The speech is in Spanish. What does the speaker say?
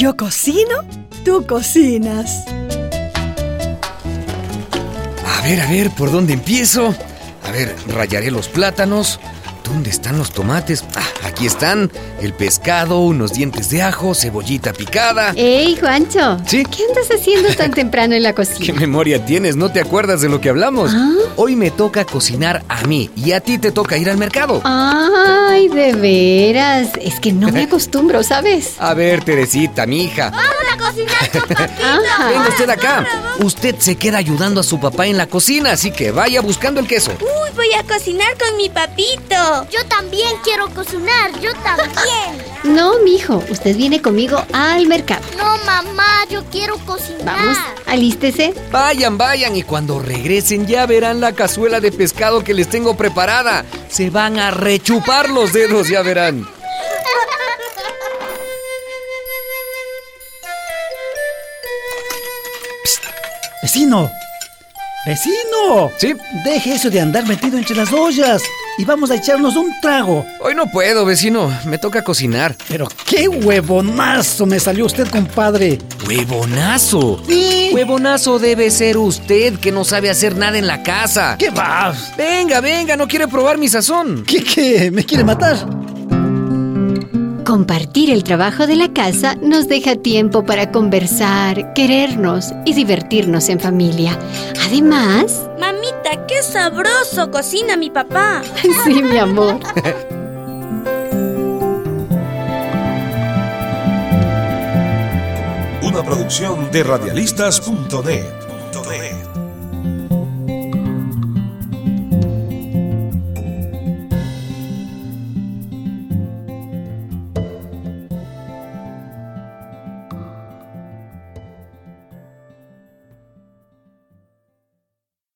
Yo cocino, tú cocinas. A ver, ¿por dónde empiezo? A ver, rallaré los plátanos. ¿Dónde están los tomates? Aquí están. El pescado, unos dientes de ajo, cebollita picada. ¡Ey, Juancho! ¿Sí? ¿Qué andas haciendo tan temprano en la cocina? ¿Qué memoria tienes? ¿No te acuerdas de lo que hablamos? ¿Ah? Hoy me toca cocinar a mí y a ti te toca ir al mercado. ¡Ay, de veras! Es que no me acostumbro, ¿sabes? A ver, Teresita, mi hija. ¡Vamos a cocinar con papito! Ajá. Venga usted acá. Usted se queda ayudando a su papá en la cocina, así que vaya buscando el queso. Uy, voy a cocinar con mi papito. Yo también quiero cocinar, yo también. No, mijo, usted viene conmigo al mercado. No, mamá, yo quiero cocinar. Vamos, alístese. Vayan, y cuando regresen ya verán la cazuela de pescado que les tengo preparada. Se van a rechupar los dedos, ya verán. ¡Vecino! ¡Vecino! ¿Sí? Deje eso de andar metido entre las ollas y vamos a echarnos un trago. Hoy no puedo, vecino. Me toca cocinar. Pero qué huevonazo me salió usted, compadre. ¡Huevonazo! ¿Sí? Huevonazo debe ser usted, que no sabe hacer nada en la casa. ¿Qué va? Venga, ¿no quiere probar mi sazón? ¿Qué? ¿Me quiere matar? Compartir el trabajo de la casa nos deja tiempo para conversar, querernos y divertirnos en familia. Además... Mamita, qué sabroso cocina mi papá. Sí, mi amor. Una producción de radialistas.net.